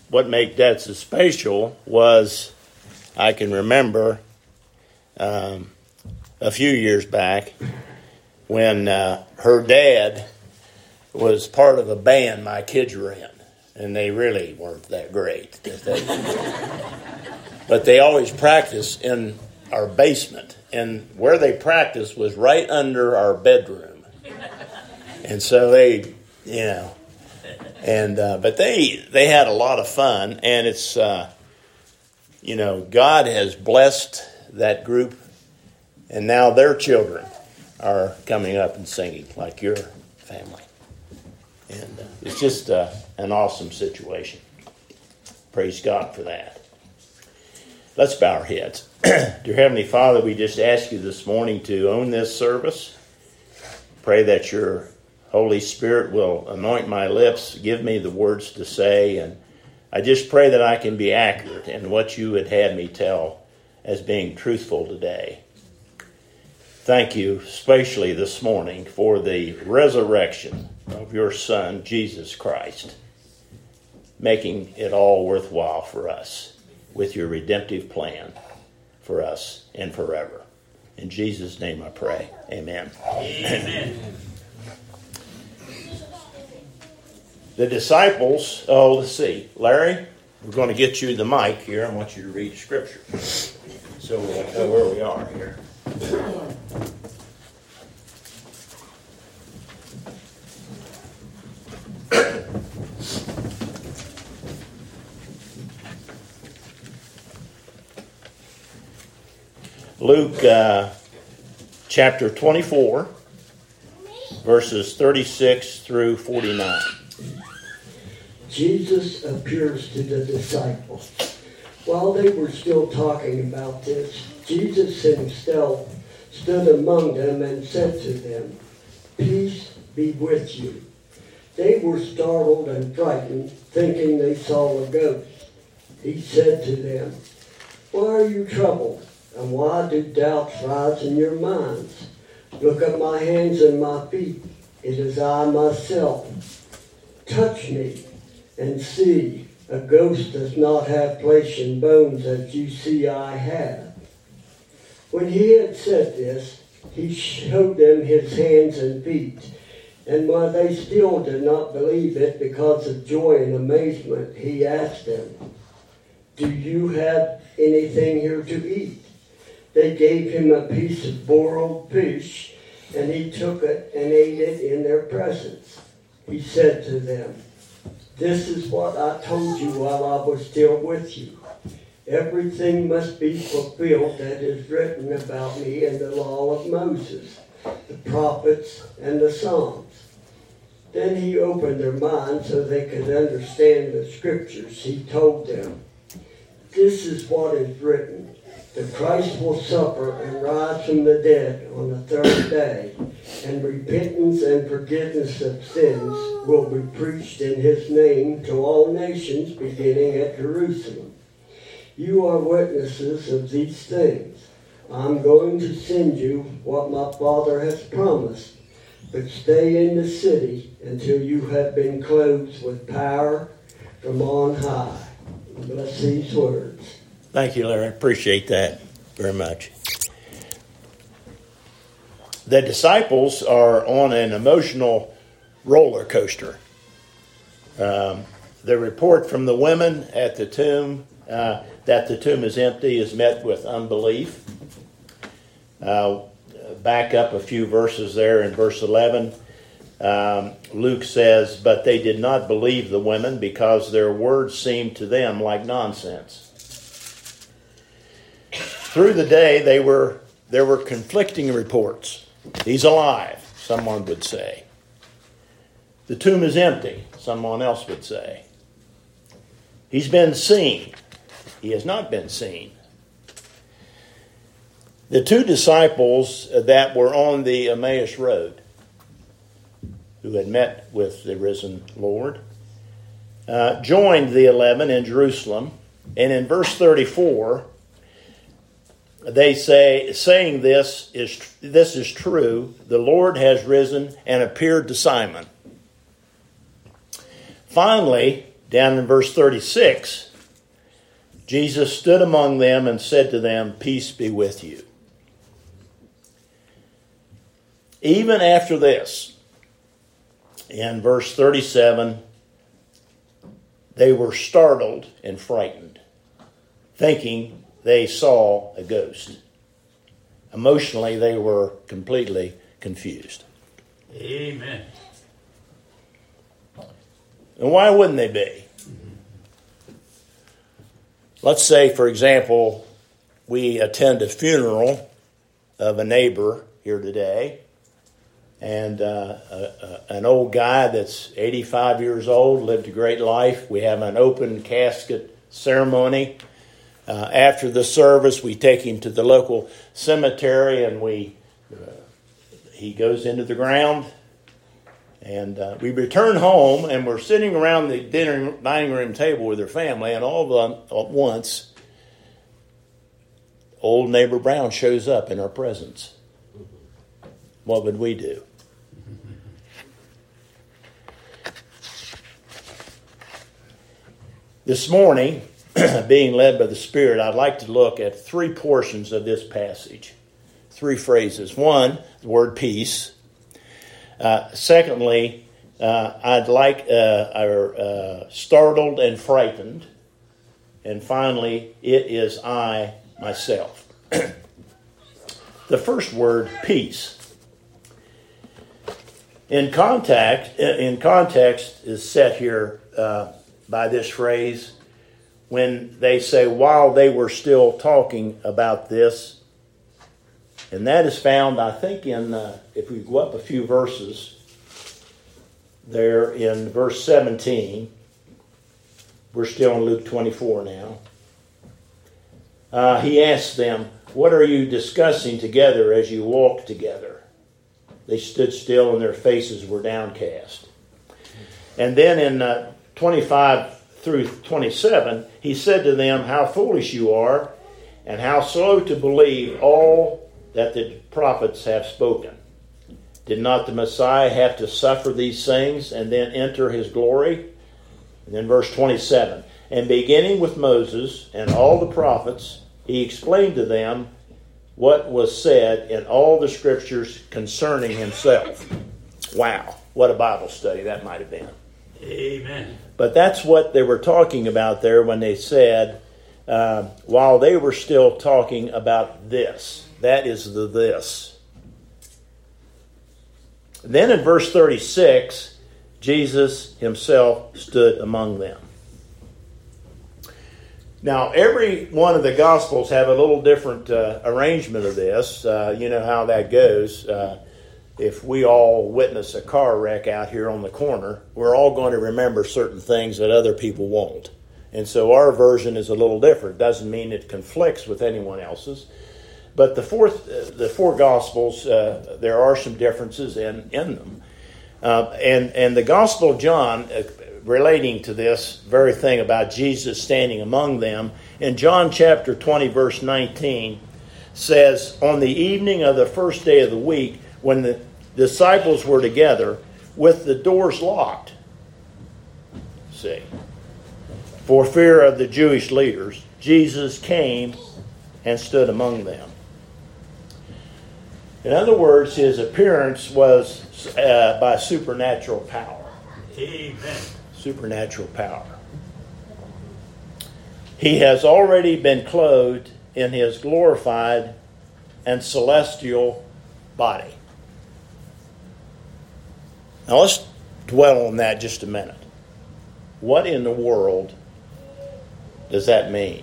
what made that so special was I can remember a few years back when her dad was part of a band my kids were in. And they really weren't that great. But they always practiced in our basement. And where they practiced was right under our bedroom. And so they, but they had a lot of fun. And it's, God has blessed that group. And now their children are coming up and singing like your family. And it's just an awesome situation. Praise God for that. Let's bow our heads. Dear Heavenly Father, we just ask you this morning to own this service. Pray that your Holy Spirit will anoint my lips, give me the words to say, and I just pray that I can be accurate in what you would have me tell as being truthful today. Thank you, especially this morning, for the resurrection of your Son, Jesus Christ, making it all worthwhile for us with your redemptive plan for us and forever. In Jesus' name I pray. Amen. Amen. The disciples, let's see. Larry, we're going to get you the mic here. I want you to read Scripture. So we'll know where we are here. Luke chapter 24, verses 36 through 49. Jesus appears to the disciples. While they were still talking about this, Jesus himself stood among them and said to them, "Peace be with you." They were startled and frightened, thinking they saw a ghost. He said to them, "Why are you troubled? And why do doubts rise in your minds? Look at my hands and my feet. It is I myself. Touch me and see. A ghost does not have flesh and bones as you see I have." When he had said this, he showed them his hands and feet. And while they still did not believe it because of joy and amazement, he asked them, "Do you have anything here to eat?" They gave him a piece of boiled fish, and he took it and ate it in their presence. He said to them, "This is what I told you while I was still with you. Everything must be fulfilled that is written about me in the law of Moses, the prophets, and the Psalms." Then he opened their minds so they could understand the scriptures. He told them, "This is what is written. The Christ will suffer and rise from the dead on the third day, and repentance and forgiveness of sins will be preached in his name to all nations, beginning at Jerusalem. You are witnesses of these things. I'm going to send you what my Father has promised, but stay in the city until you have been clothed with power from on high." Bless these words. Thank you, Larry. Appreciate that very much. The disciples are on an emotional roller coaster. The report from the women at the tomb that the tomb is empty is met with unbelief. Back up a few verses there in verse 11. Luke says, "But they did not believe the women because their words seemed to them like nonsense." Through the day, there were conflicting reports. He's alive, someone would say. The tomb is empty, someone else would say. He's been seen. He has not been seen. The two disciples that were on the Emmaus Road, who had met with the risen Lord, joined the 11 in Jerusalem. And in verse 34, they say, saying this is true, the Lord has risen and appeared to Simon. Finally, Down in verse 36, Jesus stood among them and said to them, "Peace be with you." Even after this, in verse 37, they were startled and frightened, thinking they saw a ghost. Emotionally, they were completely confused. Amen. And why wouldn't they be? Let's say, for example, we attend a funeral of a neighbor here today, and an old guy that's 85 years old, lived a great life. We have an open casket ceremony. After the service, we take him to the local cemetery, and he goes into the ground. And we return home, and we're sitting around the dining room table with their family, and all at once, old neighbor Brown shows up in our presence. What would we do? This morning, being led by the Spirit, I'd like to look at three portions of this passage. Three phrases. One, the word peace. Secondly, I'd like startled and frightened. And finally, it is I, myself. The first word, peace. In context is set here by this phrase when they say, while they were still talking about this. And that is found, I think, in, if we go up a few verses, there in verse 17. We're still in Luke 24 now. He asked them, "What are you discussing together as you walk together?" They stood still and their faces were downcast. And then in 25 through 27, he said to them, "How foolish you are, and how slow to believe all that the prophets have spoken. Did not the Messiah have to suffer these things and then enter his glory?" And then verse 27, "And beginning with Moses and all the prophets, he explained to them what was said in all the scriptures concerning himself." Wow, what a Bible study that might have been. Amen. But that's what they were talking about there when they said, while they were still talking about this. That is the this. Then in verse 36, Jesus himself stood among them. Now, every one of the Gospels have a little different arrangement of this. You know how that goes. If we all witness a car wreck out here on the corner, we're all going to remember certain things that other people won't. And so our version is a little different. Doesn't mean it conflicts with anyone else's. But the four Gospels, there are some differences in them. And the Gospel of John, relating to this very thing about Jesus standing among them, in John chapter 20, verse 19, says, "On the evening of the first day of the week, when the disciples were together, with the doors locked," see, "for fear of the Jewish leaders, Jesus came and stood among them." In other words, his appearance was by supernatural power. Amen. Supernatural power. He has already been clothed in his glorified and celestial body. Now let's dwell on that just a minute. What in the world does that mean?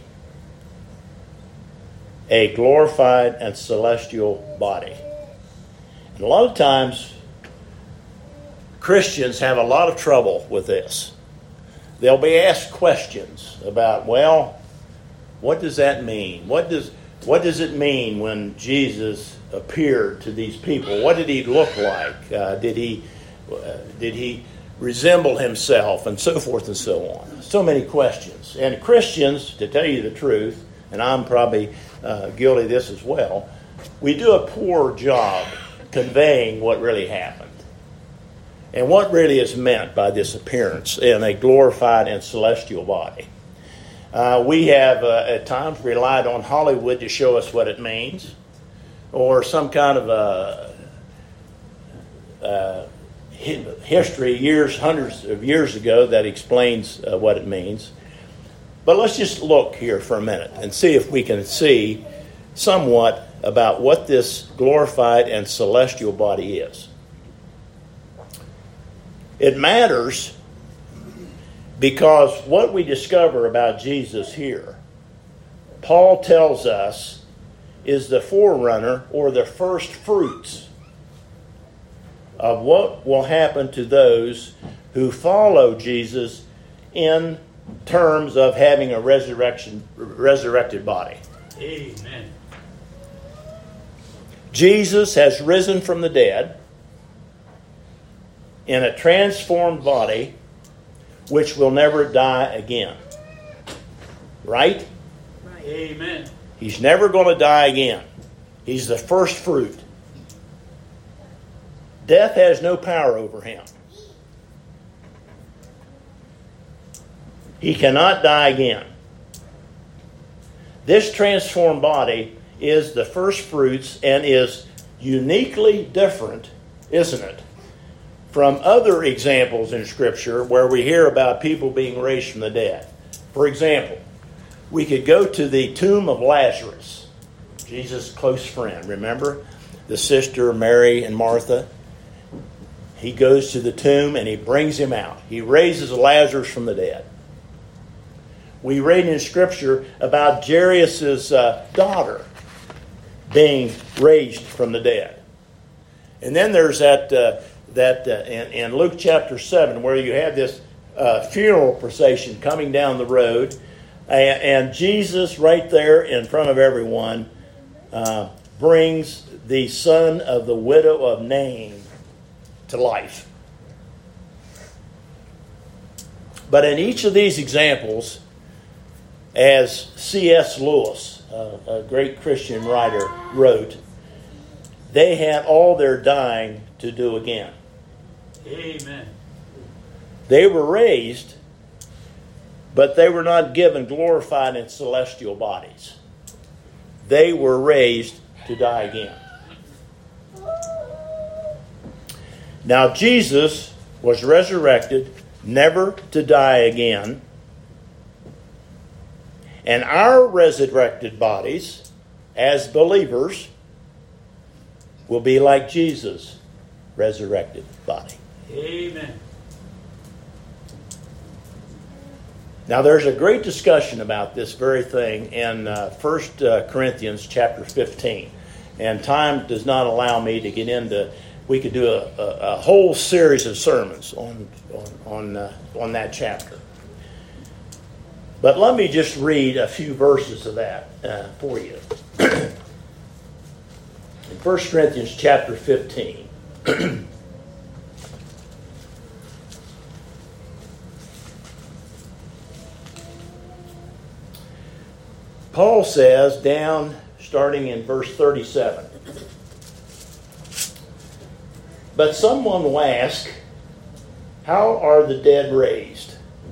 A glorified and celestial body. And a lot of times, Christians have a lot of trouble with this. They'll be asked questions about, well, what does that mean? What does it mean when Jesus appeared to these people? What did he look like? Did he resemble himself? And so forth and so on. So many questions. And Christians, to tell you the truth, and I'm probably guilty of this as well, we do a poor job conveying what really happened. And what really is meant by this appearance in a glorified and celestial body? We have at times relied on Hollywood to show us what it means, or some kind of history hundreds of years ago that explains what it means. But let's just look here for a minute and see if we can see somewhat about what this glorified and celestial body is. It matters because what we discover about Jesus here, Paul tells us, is the forerunner or the first fruits of what will happen to those who follow Jesus in terms of having a resurrected body. Amen. Jesus has risen from the dead in a transformed body which will never die again. Right? Amen. He's never going to die again. He's the first fruit. Death has no power over him. He cannot die again. This transformed body is the first fruits and is uniquely different, isn't it, from other examples in Scripture where we hear about people being raised from the dead. For example, we could go to the tomb of Lazarus, Jesus' close friend. Remember the sister Mary and Martha? He goes to the tomb and he brings him out. He raises Lazarus from the dead. We read in Scripture about Jairus' daughter being raised from the dead. And then there's that in Luke chapter 7 where you have this funeral procession coming down the road, and Jesus right there in front of everyone brings the son of the widow of Nain to life. But in each of these examples, as C.S. Lewis, a great Christian writer, wrote, they had all their dying to do again. Amen. They were raised, but they were not given glorified and celestial bodies. They were raised to die again. Now, Jesus was resurrected, never to die again. And our resurrected bodies, as believers, will be like Jesus' resurrected body. Amen. Now, there's a great discussion about this very thing in 1 Corinthians chapter 15. And time does not allow me to get into... We could do a whole series of sermons on that chapter. But let me just read a few verses of that for you. In 1 Corinthians chapter 15. Paul says, down starting in verse 37, but someone will ask, how are the dead raised?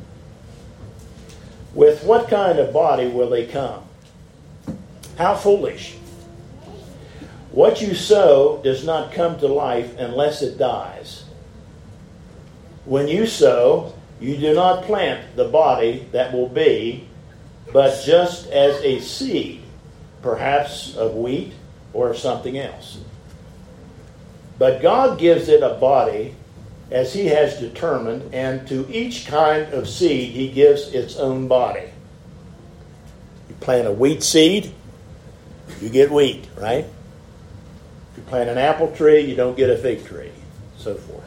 With what kind of body will they come? How foolish. What you sow does not come to life unless it dies. When you sow, you do not plant the body that will be, but just as a seed, perhaps of wheat or of something else. But God gives it a body as He has determined, and to each kind of seed He gives its own body. You plant a wheat seed, you get wheat, right? If you plant an apple tree, you don't get a fig tree, so forth.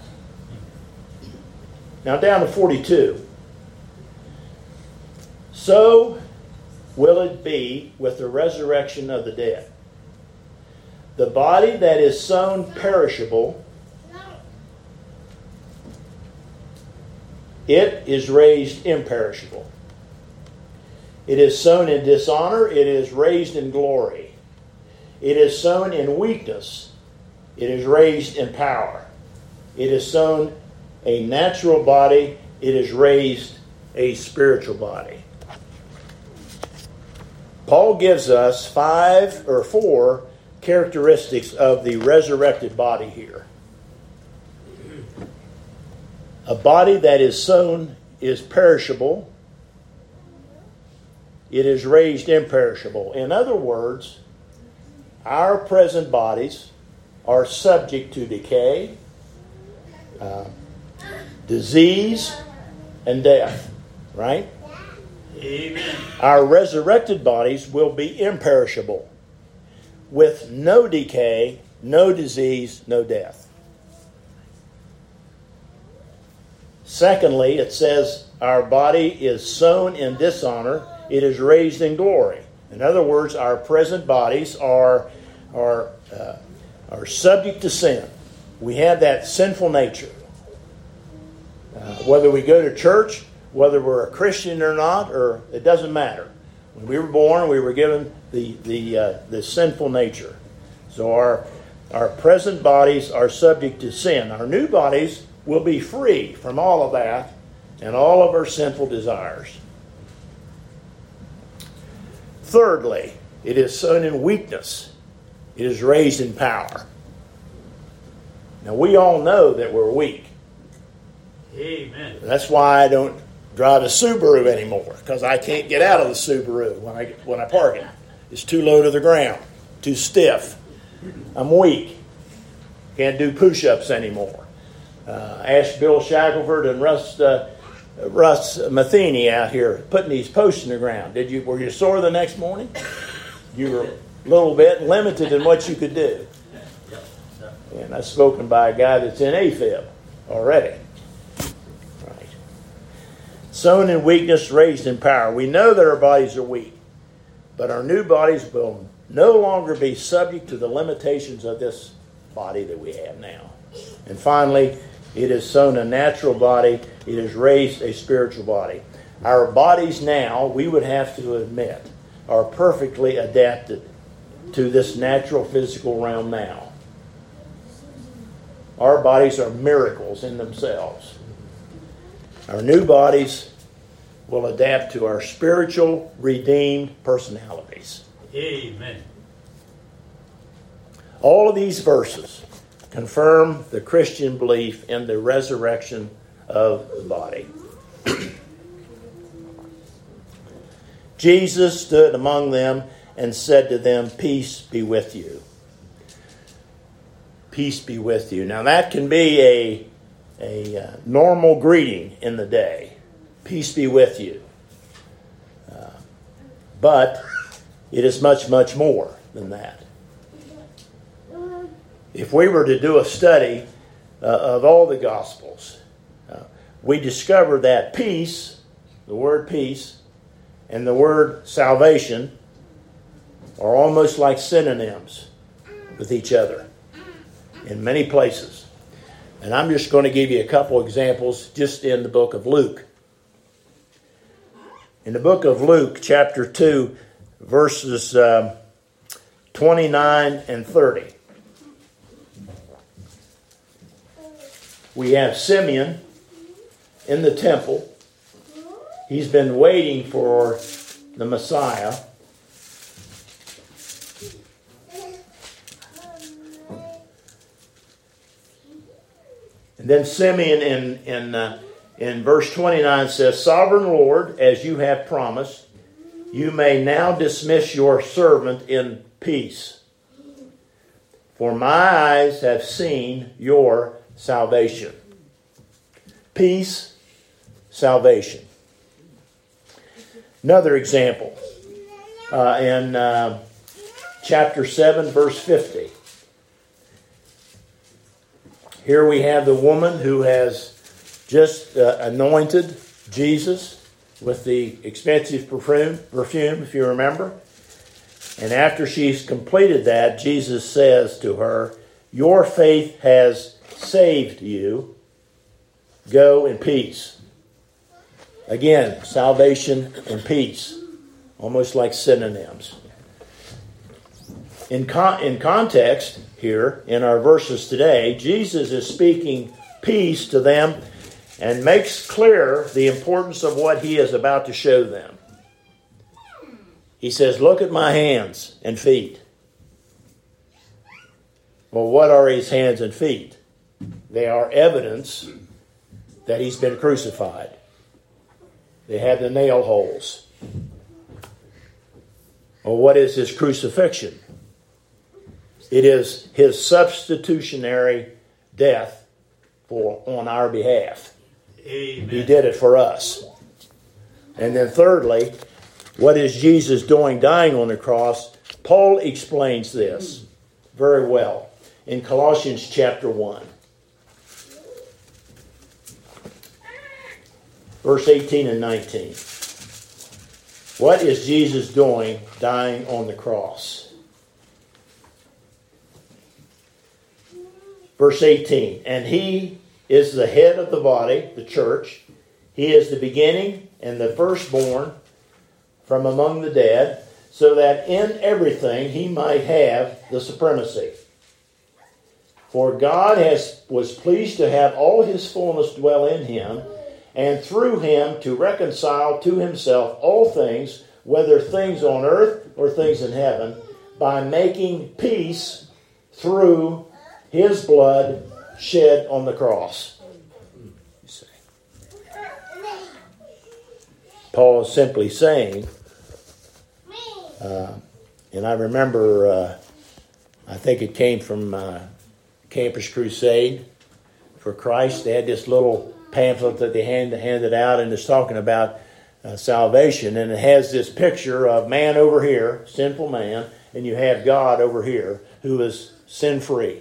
Now down to 42. So will it be with the resurrection of the dead. The body that is sown perishable, it is raised imperishable. It is sown in dishonor, it is raised in glory. It is sown in weakness, it is raised in power. It is sown a natural body, it has raised a spiritual body. Paul gives us 5 or 4 characteristics of the resurrected body here. A body that is sown is perishable. It is raised imperishable. In other words, our present bodies are subject to decay, disease, and death. Right? Amen. Our resurrected bodies will be imperishable, with no decay, no disease, no death. Secondly, it says our body is sown in dishonor, it is raised in glory. In other words, our present bodies are subject to sin. We have that sinful nature. Whether we go to church, whether we're a Christian or not, or it doesn't matter. When we were born, we were given the sinful nature. So our present bodies are subject to sin. Our new bodies will be free from all of that and all of our sinful desires. Thirdly, it is sown in weakness. It is raised in power. Now, we all know that we're weak. Amen. That's why I don't drive a Subaru anymore, because I can't get out of the Subaru when I park it. It's too low to the ground, too stiff. I'm weak. Can't do push-ups anymore. Ask Bill Shackelford and Russ Matheny out here putting these posts in the ground. Were you sore the next morning? You were a little bit limited in what you could do. And that's spoken by a guy that's in AFib already. Right. Sown in weakness, raised in power. We know that our bodies are weak, but our new bodies will no longer be subject to the limitations of this body that we have now. And finally, it is sown a natural body. It is raised a spiritual body. Our bodies now, we would have to admit, are perfectly adapted to this natural physical realm now. Our bodies are miracles in themselves. Our new bodies will adapt to our spiritual, redeemed personalities. Amen. All of these verses confirm the Christian belief in the resurrection of the body. Jesus stood among them and said to them, "Peace be with you." Peace be with you. Now that can be a normal greeting in the day. Peace be with you. But it is much, much more than that. If we were to do a study of all the Gospels, we discover that peace, the word peace, and the word salvation are almost like synonyms with each other in many places. And I'm just going to give you a couple examples just in the book of Luke. In the book of Luke, chapter 2, verses 29 and 30. We have Simeon in the temple. He's been waiting for the Messiah. And then Simeon in verse 29 says, "Sovereign Lord, as you have promised, you may now dismiss your servant in peace. For my eyes have seen your salvation." Peace, salvation. Another example in chapter 7, verse 50. Here we have the woman who has just anointed Jesus with the expensive perfume, if you remember. And after she's completed that, Jesus says to her, "Your faith has saved you. Go in peace." Again, salvation and peace, almost like synonyms. In context here, in our verses today, Jesus is speaking peace to them and makes clear the importance of what he is about to show them. He says, look at my hands and feet. Well, what are his hands and feet? They are evidence that he's been crucified. They have the nail holes. Well, what is his crucifixion? It is his substitutionary death on our behalf. Amen. He did it for us. And then thirdly, what is Jesus doing dying on the cross? Paul explains this very well in Colossians chapter 1. Verse 18 and 19. What is Jesus doing dying on the cross? Verse 18. And he is the head of the body, the church. He is the beginning and the firstborn from among the dead, so that in everything he might have the supremacy. For God was pleased to have all his fullness dwell in him, and through him to reconcile to himself all things, whether things on earth or things in heaven, by making peace through his blood shed on the cross. You see. Paul is simply saying, and I remember, I think it came from Campus Crusade for Christ. They had this little pamphlet that they handed out, and it's talking about salvation, and it has this picture of man over here, sinful man, and you have God over here who is sin-free.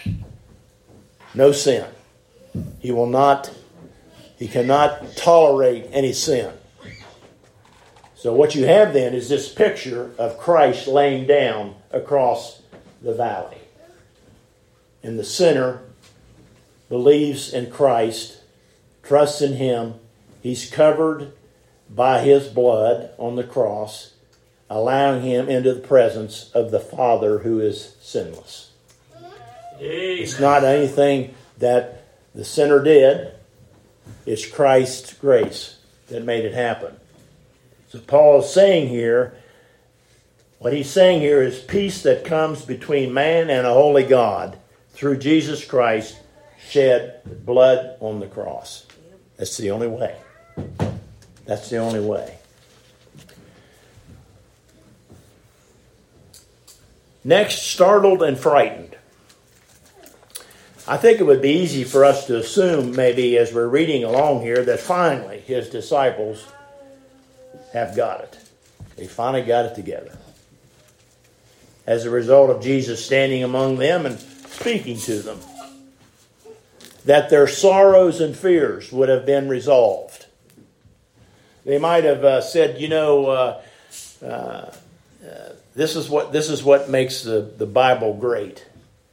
No sin. He cannot tolerate any sin. So what you have then is this picture of Christ laying down across the valley. And the sinner believes in Christ, trusts in him. He's covered by his blood on the cross, allowing him into the presence of the Father who is sinless. Amen. It's not anything that the sinner did. It's Christ's grace that made it happen. So Paul is saying here, what he's saying here is peace that comes between man and a holy God through Jesus Christ shed blood on the cross. That's the only way. That's the only way. Next, startled and frightened. I think it would be easy for us to assume, maybe as we're reading along here, that finally his disciples have got it. They finally got it together. As a result of Jesus standing among them and speaking to them. That their sorrows and fears would have been resolved. They might have said, this is what makes the Bible great.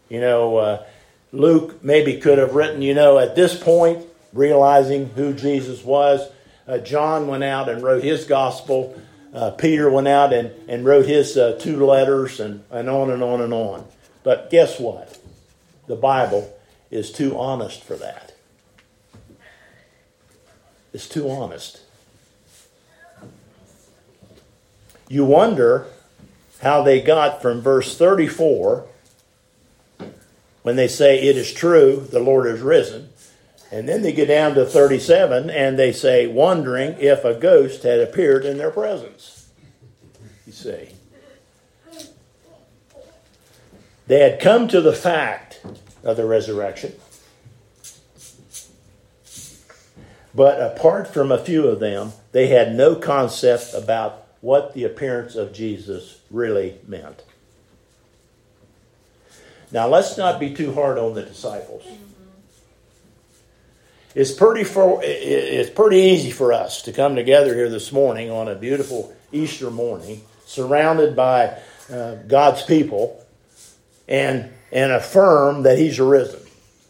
Luke maybe could have written, at this point, realizing who Jesus was. John went out and wrote his gospel. Peter went out and wrote his 2 letters and on and on and on. But guess what? The Bible is too honest for that. It's too honest. You wonder how they got from verse 34, when they say, it is true, the Lord is risen. And then they get down to 37, and they say, wondering if a ghost had appeared in their presence. You see. They had come to the fact of the resurrection. But apart from a few of them, they had no concept about what the appearance of Jesus really meant. Now, let's not be too hard on the disciples. It's pretty easy for us to come together here this morning on a beautiful Easter morning, surrounded by God's people, and affirm that He's arisen.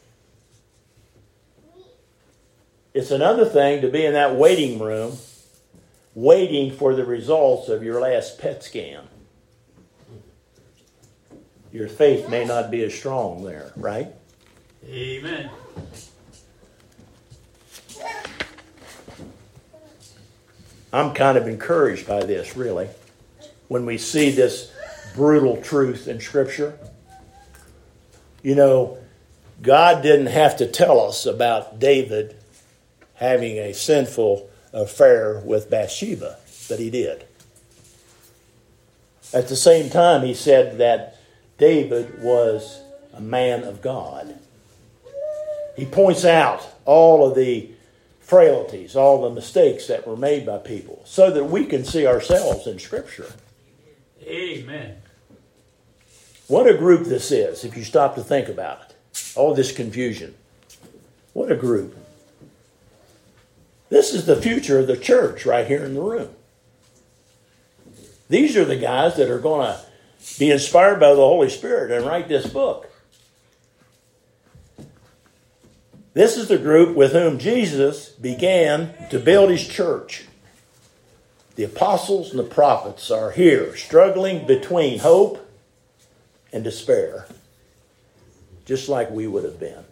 It's another thing to be in that waiting room, waiting for the results of your last PET scan. Your faith may not be as strong there, right? Amen. I'm kind of encouraged by this, really, when we see this brutal truth in Scripture. You know, God didn't have to tell us about David having a sinful affair with Bathsheba, but he did. At the same time, he said that David was a man of God. He points out all of the frailties, all the mistakes that were made by people, so that we can see ourselves in Scripture. Amen. What a group this is, if you stop to think about it. All this confusion. What a group. This is the future of the church right here in the room. These are the guys that are going to be inspired by the Holy Spirit and write this book. This is the group with whom Jesus began to build his church. The apostles and the prophets are here, struggling between hope and despair, just like we would have been.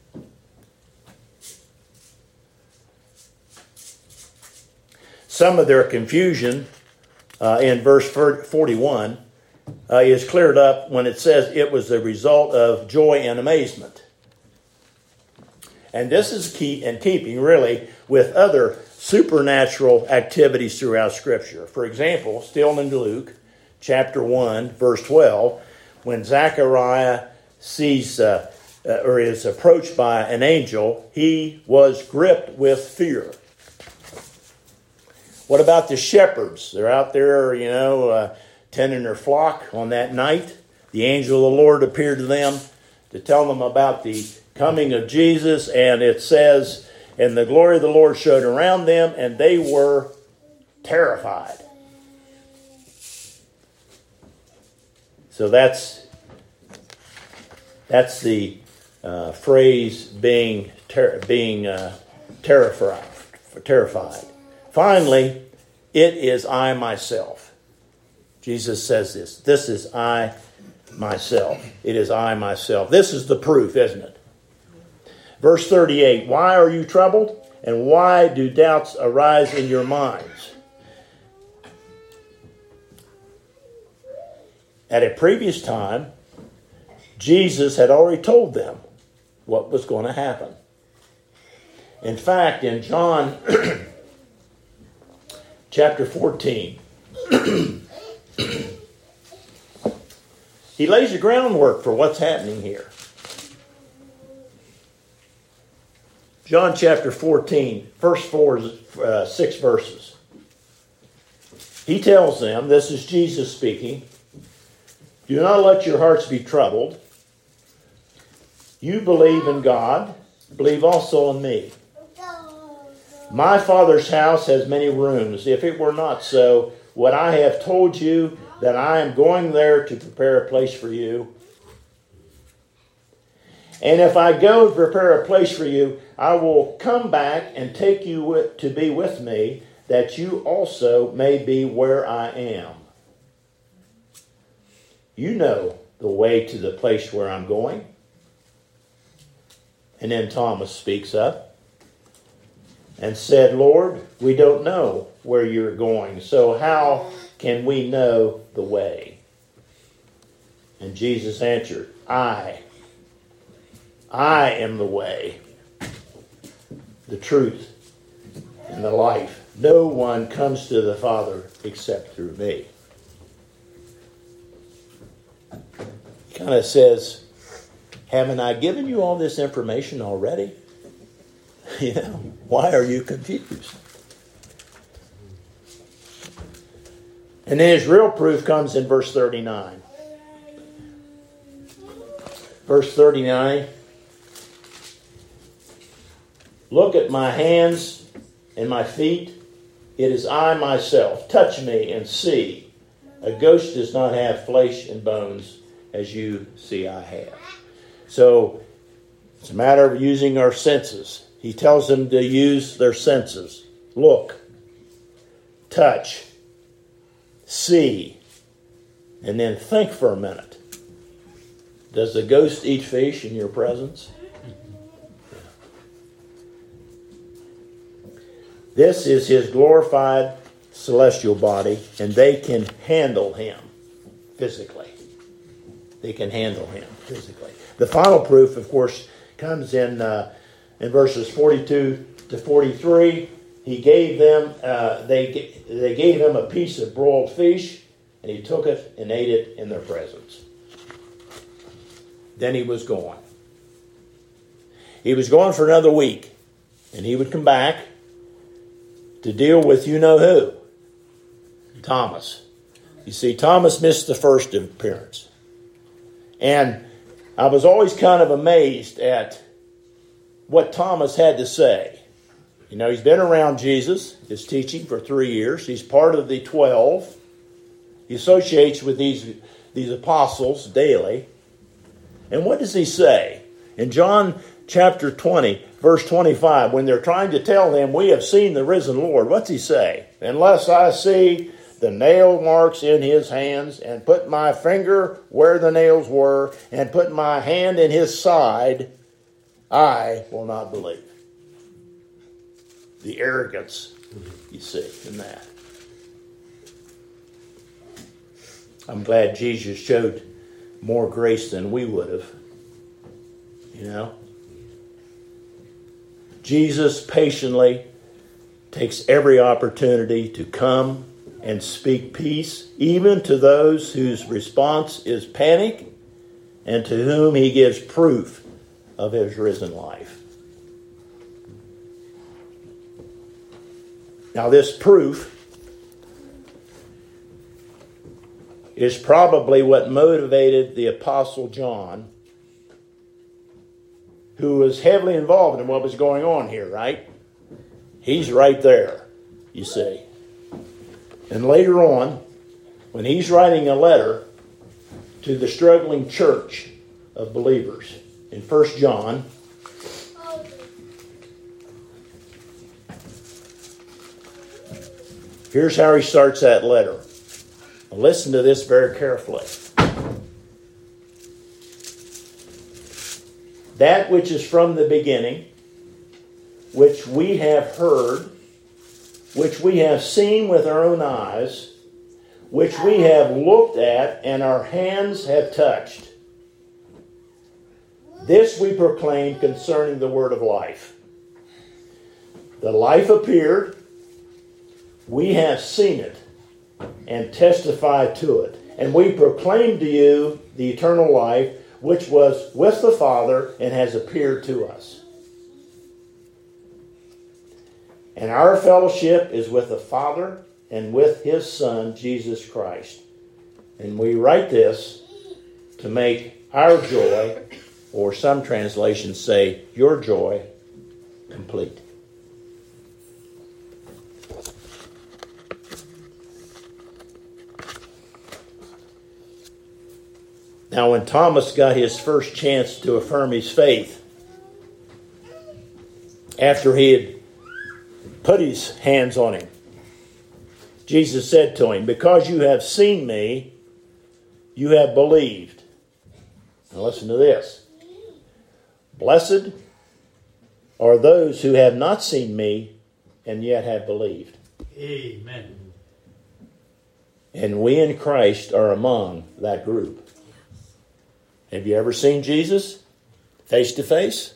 Some of their confusion in verse 41 is cleared up when it says it was the result of joy and amazement. And this is in keeping, really, with other supernatural activities throughout Scripture. For example, still in Luke, chapter 1, verse 12, when Zechariah sees or is approached by an angel, he was gripped with fear. What about the shepherds? They're out there, tending their flock on that night. The angel of the Lord appeared to them to tell them about the coming of Jesus, and it says, and the glory of the Lord showed around them, and they were terrified. So that's the phrase being terrified. Finally, it is I myself. Jesus says this. This is I myself. It is I myself. This is the proof, isn't it? Verse 38, why are you troubled? And why do doubts arise in your minds? At a previous time, Jesus had already told them what was going to happen. In fact, in John chapter 14, he lays the groundwork for what's happening here. John chapter 14, first 6 verses. He tells them, this is Jesus speaking, do not let your hearts be troubled. You believe in God, believe also in me. My Father's house has many rooms. If it were not so, would I have told you that I am going there to prepare a place for you? And if I go to prepare a place for you, I will come back and take you to be with me, that you also may be where I am. You know the way to the place where I'm going. And then Thomas speaks up and said, Lord, we don't know where you're going, so how can we know the way? And Jesus answered, I am the way, the truth, and the life. No one comes to the Father except through me. He kind of says, haven't I given you all this information already? Why are you confused? And then his real proof comes in verse 39. Verse 39. Look at my hands and my feet. It is I myself. Touch me and see. A ghost does not have flesh and bones as you see I have. So it's a matter of using our senses. He tells them to use their senses. Look, touch, see, and then think for a minute. Does the ghost eat fish in your presence? This is his glorified celestial body, and they can handle him physically. They can handle him physically. The final proof, of course, comes in verses 42 to 43. He gave them, they gave him a piece of broiled fish, and he took it and ate it in their presence. Then he was gone. He was gone for another week, and he would come back to deal with you-know-who, Thomas. You see, Thomas missed the first appearance. And I was always kind of amazed at what Thomas had to say. You know, he's been around Jesus, his teaching, for 3 years. He's part of the 12. He associates with these apostles daily. And what does he say? In John chapter 20, verse 25, when they're trying to tell him, we have seen the risen Lord, what's he say? Unless I see the nail marks in his hands, and put my finger where the nails were, and put my hand in his side, I will not believe. The arrogance, you see, in that. I'm glad Jesus showed more grace than we would have. You know? Jesus patiently takes every opportunity to come and speak peace, even to those whose response is panic, and to whom he gives proof of his risen life. Now, this proof is probably what motivated the Apostle John, who was heavily involved in what was going on here, right? He's right there, you see. And later on, when he's writing a letter to the struggling church of believers in 1 John, here's how he starts that letter. Now listen to this very carefully. That which is from the beginning, which we have heard, which we have seen with our own eyes, which we have looked at and our hands have touched. This we proclaim concerning the word of life. The life appeared, we have seen it and testified to it. And we proclaim to you the eternal life, which was with the Father and has appeared to us. And our fellowship is with the Father and with his Son, Jesus Christ. And we write this to make our joy, or some translations say, your joy, complete. Now, when Thomas got his first chance to affirm his faith, after he had put his hands on him, Jesus said to him, because you have seen me, you have believed. Now listen to this. Blessed are those who have not seen me and yet have believed. Amen. And we in Christ are among that group. Have you ever seen Jesus face to face?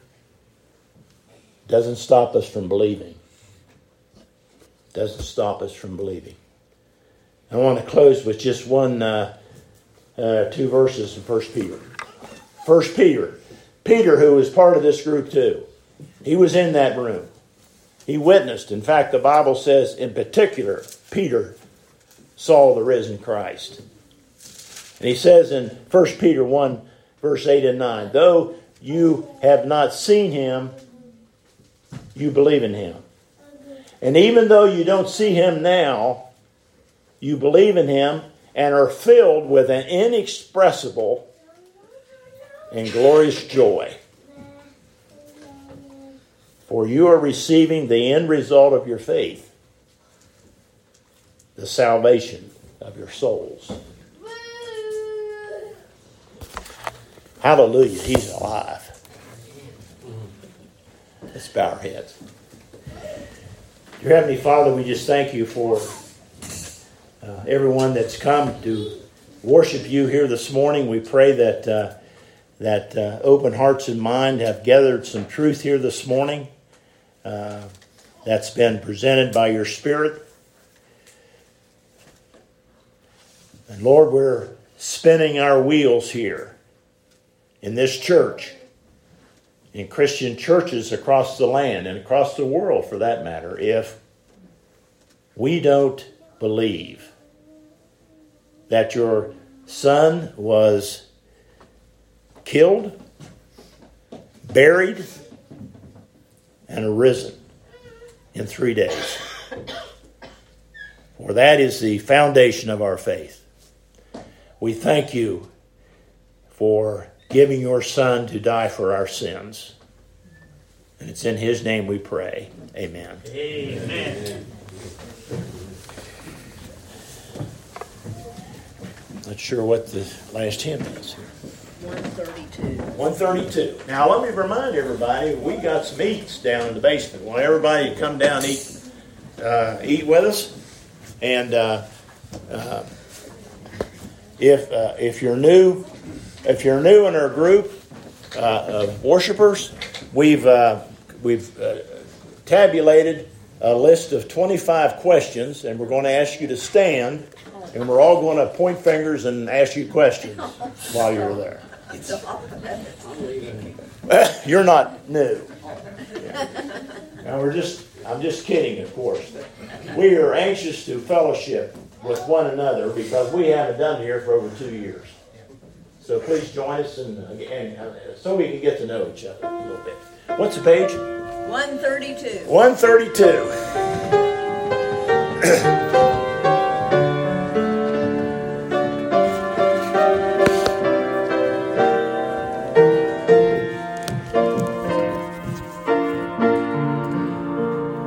Doesn't stop us from believing. Doesn't stop us from believing. I want to close with just two verses in 1 Peter. 1 Peter. Peter, who was part of this group too. He was in that room. He witnessed. In fact, the Bible says in particular, Peter saw the risen Christ. And he says in 1 Peter 1, verse 8 and 9, though you have not seen him, you believe in him. And even though you don't see him now, you believe in him and are filled with an inexpressible and glorious joy. For you are receiving the end result of your faith, the salvation of your souls. Hallelujah, he's alive. Let's bow our heads. Dear Heavenly Father, we just thank you for everyone that's come to worship you here this morning. We pray that open hearts and mind have gathered some truth here this morning that's been presented by your Spirit. And Lord, we're spinning our wheels here in this church, in Christian churches across the land and across the world for that matter, if we don't believe that your Son was killed, buried, and arisen in 3 days. For that is the foundation of our faith. We thank you for giving your Son to die for our sins. And it's in his name we pray. Amen. Amen. Not sure what the last hymn is here. 132. 132. Now let me remind everybody, we got some eats down in the basement. Want everybody to come down and eat with us. And if you're new in our group of worshipers, we've tabulated a list of 25 questions, and we're going to ask you to stand, and we're all going to point fingers and ask you questions while you're there. You're not new. Now I'm just kidding, of course. We are anxious to fellowship with one another because we haven't done it here for over 2 years. So please join us and so we can get to know each other a little bit. What's the page? 132. 132.